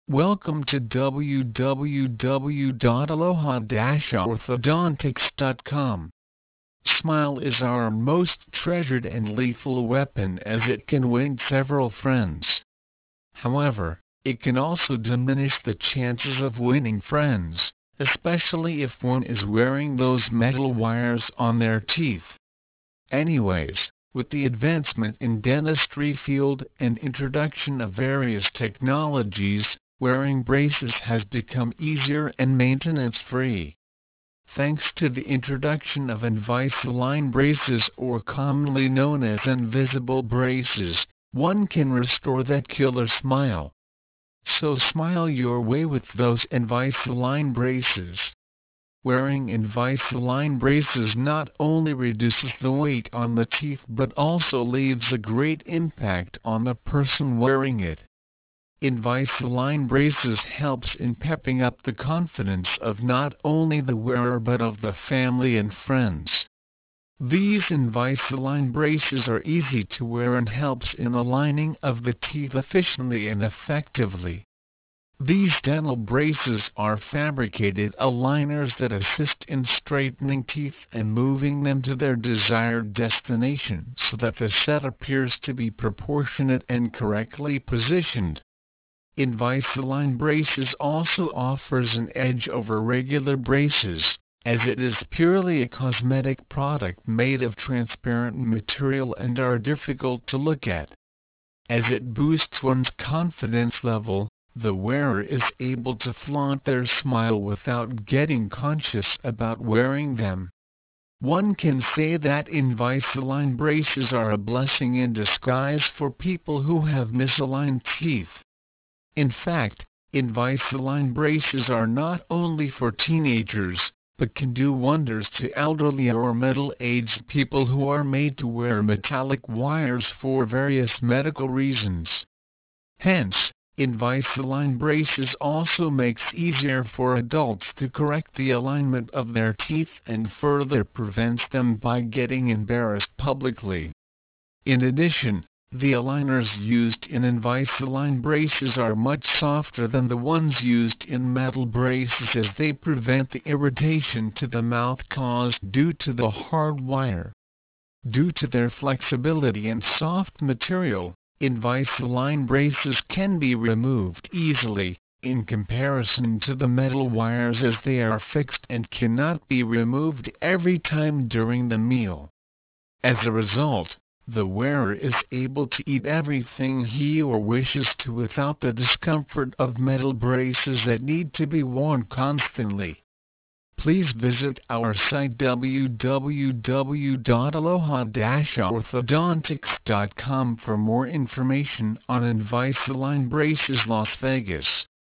Welcome to www.aloha-orthodontics.com. Smile is our most treasured and lethal weapon, as it can win several friends. However, it can also diminish the chances of winning friends, especially if one is wearing those metal wires on their teeth. Anyways, with the advancement in dentistry field and introduction of various technologies, wearing braces has become easier and maintenance-free. Thanks to the introduction of Invisalign braces, or commonly known as invisible braces, one can restore that killer smile. So smile your way with those Invisalign braces. Wearing Invisalign braces not only reduces the weight on the teeth but also leaves a great impact on the person wearing it. Invisalign braces helps in pepping up the confidence of not only the wearer but of the family and friends. These Invisalign braces are easy to wear and helps in aligning of the teeth efficiently and effectively. These dental braces are fabricated aligners that assist in straightening teeth and moving them to their desired destination so that the set appears to be proportionate and correctly positioned. Invisalign braces also offers an edge over regular braces, as it is purely a cosmetic product made of transparent material and are difficult to look at. As it boosts one's confidence level, the wearer is able to flaunt their smile without getting conscious about wearing them. One can say that Invisalign braces are a blessing in disguise for people who have misaligned teeth. In fact, Invisalign braces are not only for teenagers, but can do wonders to elderly or middle-aged people who are made to wear metallic wires for various medical reasons. Hence, Invisalign braces also makes easier for adults to correct the alignment of their teeth and further prevents them by getting embarrassed publicly. In addition, the aligners used in Invisalign braces are much softer than the ones used in metal braces, as they prevent the irritation to the mouth caused due to the hard wire. Due to their flexibility and soft material, Invisalign braces can be removed easily, in comparison to the metal wires, as they are fixed and cannot be removed every time during the meal. As a result, the wearer is able to eat everything he or wishes to without the discomfort of metal braces that need to be worn constantly. Please visit our site www.aloha-orthodontics.com for more information on Invisalign braces Las Vegas.